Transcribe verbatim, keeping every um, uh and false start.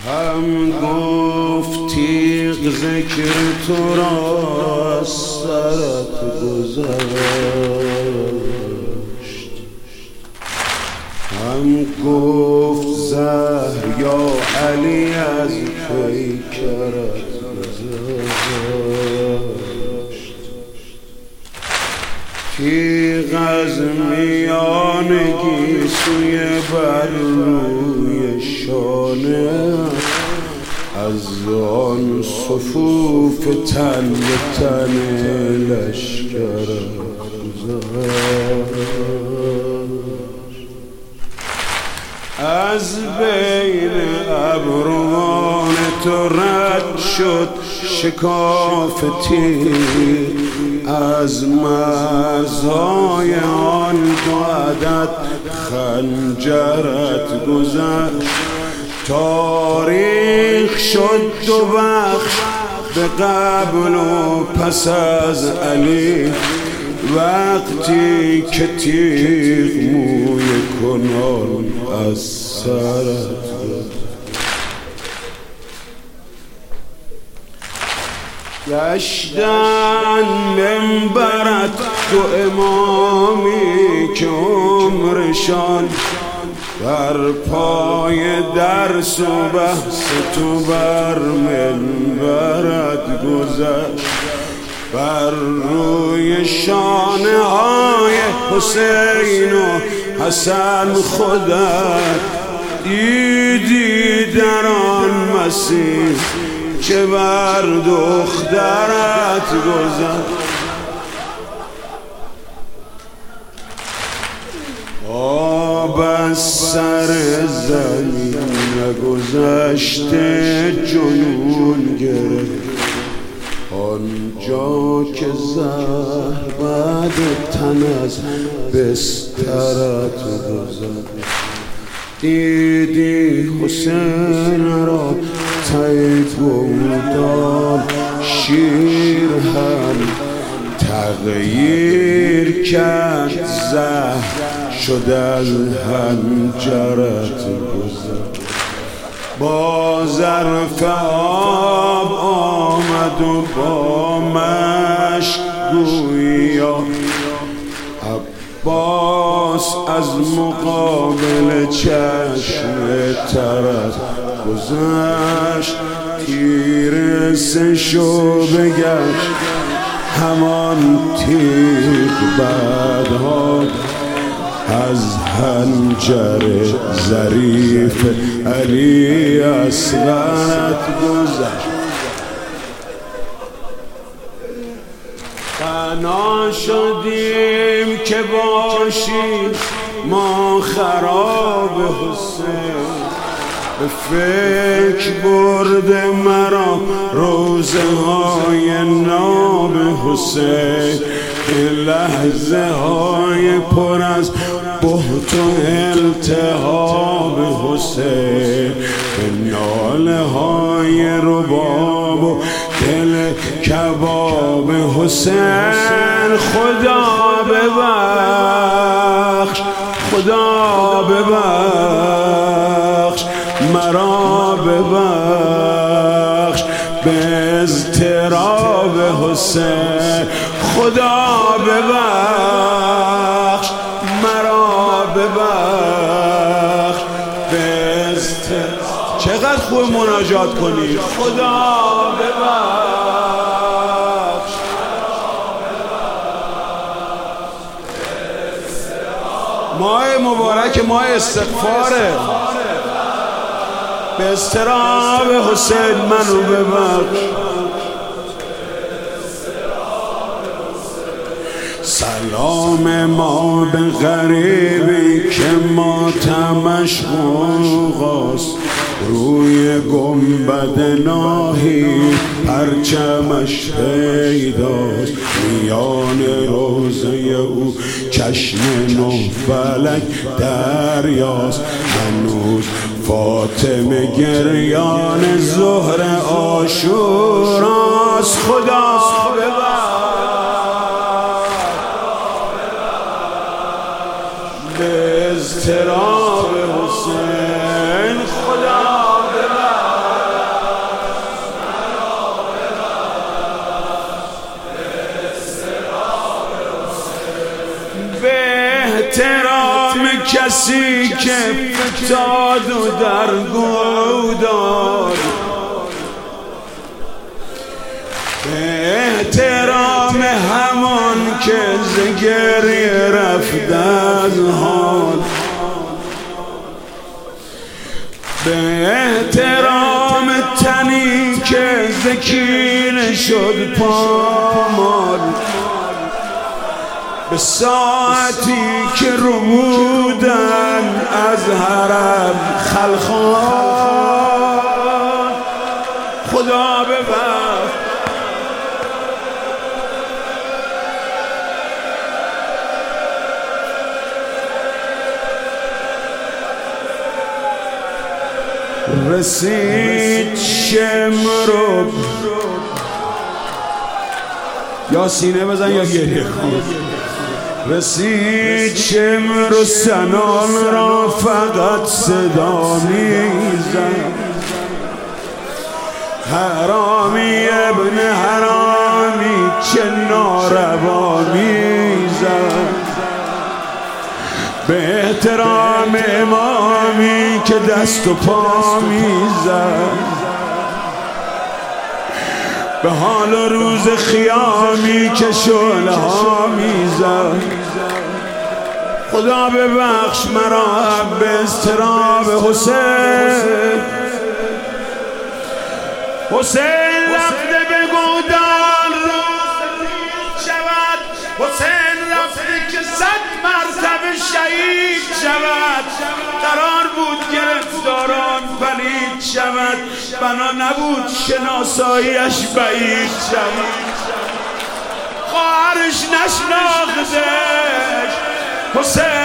هم گفت تیغ ذکر تو را از سرت گذشت، هم گفت زهر یا علی از پیکرت گذشت. تیغ از میانگی سوی بر روی شانه، از آن صفوف تن به تن لشکرت گذشت. از بین ابروان تو رد شد شکاف تیر، از مرزهای آن دو عدد خنجرت گذشت. تاریخ شد دو بخش به قبل و پس از علی، وقتی که تیغ موی کنان از سرت گشتن منبرت دو امامی که عمرشان در پای درس و بحث تو بر منبرت گذشت. بر روی شانه های حسین و حسن خودت دیدی در آن مسیح چه بر دخترت گذشت. آب از سر زمین نگذشته جنون گرفت، آنجا که زهر بعد تن از بسترت گذشت. دیدی حسین را تایید بودان شیر هم تغییر کرد، زهر شد از حنجرت گذشت. با ظرف آب آمد و با مشک گویا عباس از مقابل چشم ترت گذشت. تیر سه شعبه گشت همان تیغ بعدها از حنجر ظریف علی اصغرت گذشت. فنا شدیم که باشیم ما خراب حسین، به فکر برده مرا روزه های ناب حسین. این لحظه های پر از بهت و التهاب حسین، به ناله های رباب و دل کباب حسین. خدا ببخش خدا ببخش مرا ببخش به اضطراب حسین. خدا ببخش مرا ببخش به اضطراب. چقدر خوب مناجات کنی. خدا ببخش ماه مبارک ماه استغفاره، به اضطراب حسین منو ببخش. سلام ما به غریبی که ماتمش غوغاست، روی گنبد ناهی پرچمش پیداست. میان روزه او چشم نه فلک دریاست، هنوز فاطمه گریان ظهر عاشوراست. خدا ببخش به اضطراب حسین. خدا ببخش کسی که فتاد و در گودار، به احترام همان که ز گریه رفت از حال، به احترام تنی که ز کینه شد پامال، به ساعتی که ربودن از حرم خلخال. خدا ببخش رسید شمرو، یا سینه بزن یا گریه کن. رسید شمر و سنان را فقط صدا میزد، حرامی ابن حرامی چه ناروا میزد، به احترام امامی که دست و پا میزد، به حال و روز خیامی که شعله ها میزد. خدا ببخش مرا به اضطراب حسین. حسین رفته به گودال روز شود، حسین رفته که صد مرتبه شهید شود. قرار بود گرفتاران پلید شود، بنا نبود شناساییش بعید شود. خواهرش نشناختش، حسین